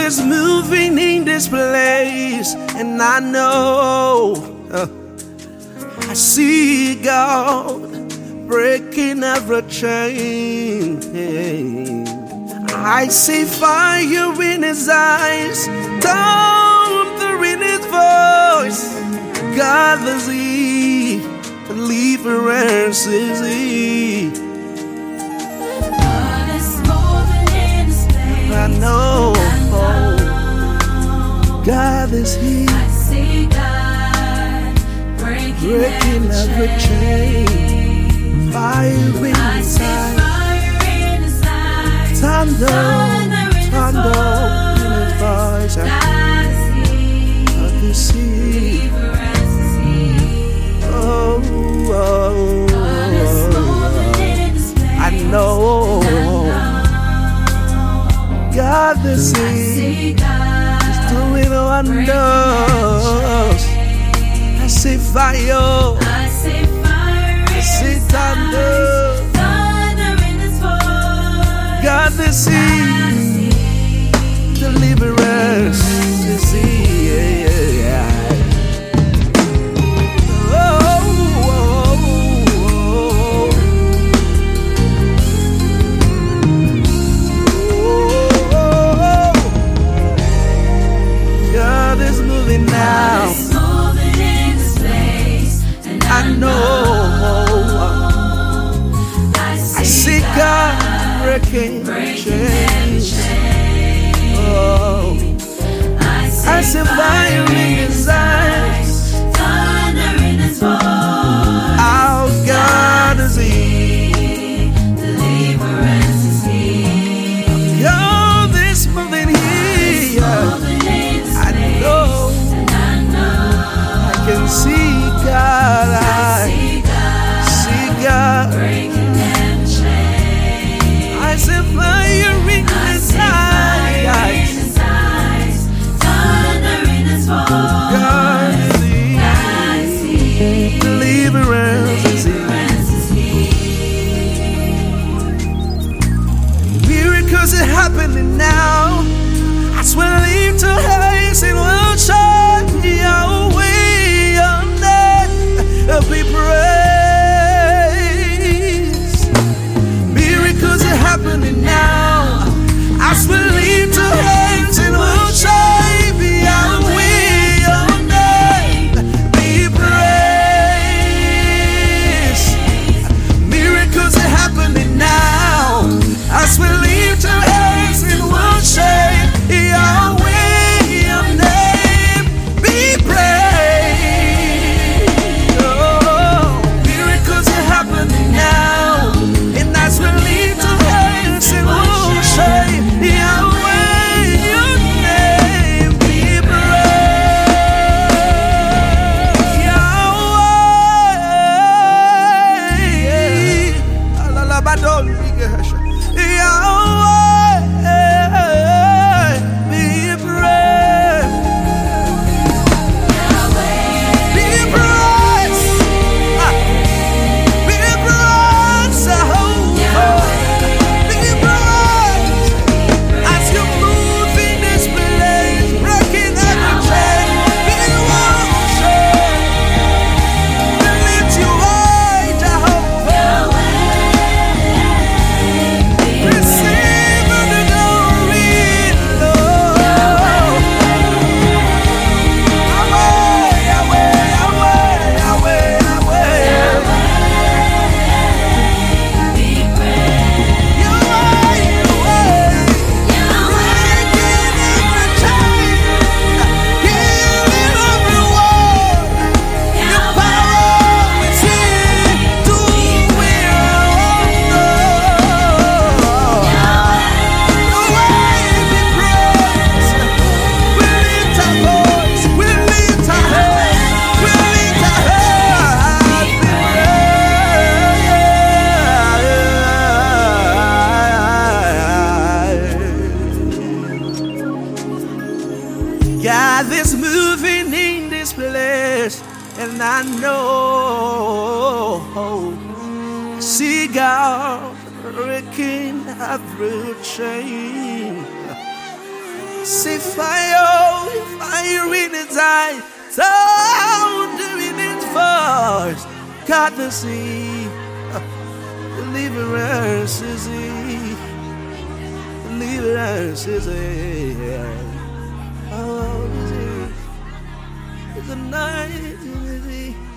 is moving in this place, and I know I see God breaking every chain. I see fire in His eyes, thunder in His voice. God is He, deliverance is He. God is moving in this place. I know God is He. I see God breaking Every chain, fire in I His see eyes, fire in His eyes, thunder in His voice. God I can see. deliverance is He. Oh, God is moving in this place. I know God is I He. see God Doing wonders. I see fire. I see fire in I see His thunder. eyes, thunder in His voice. God is He. Deliverance is He. Yeah. God is moving now. God is moving in this place, and I know. I see God breaking chains. Oh, I see fire in His eyes. thunder in His voice. Our God is He. Deliverance is He. God is moving here. Moving in this I place, know. and I know I can see God. I see God. breaking them chains. I see fire in His Fire in eyes. His eyes, thunder in His voice. God is He. God is He. Deliverance is He. Deliverance is He. Miracles are happening now. As we lift our hands and worship Yahweh, your name be praised. Miracles are happening now. As we lift our hands and worship Yahweh, your name be praised. Miracles are happening now. As we lift our hands and worship Yahweh, your name be praised. Oh, miracles are happening now. And as we lift our hands and worship Yahweh, your name be praised. Yahweh, Alalabadon, Yahweh, be praised. Be praised. Be praised. Be praised. As you move in this place, breaking every chain, be worshipped. We lift you high, Jehovah. Receive the glory, Lord. Yahweh, Yahweh, Yahweh, Yahweh, Yahweh. Be praised. You are, breaking every chain, healing every wound. Your power is here to will. Your way be praised. We lift our voice, we lift our hands, we lift our hands. God is moving in this place, and I know I see God breaking every chain. Say fire in its eye, thunder in its voice. God the sea, deliverance is he, deliverance is he. Oh, is he? It's a night, is he?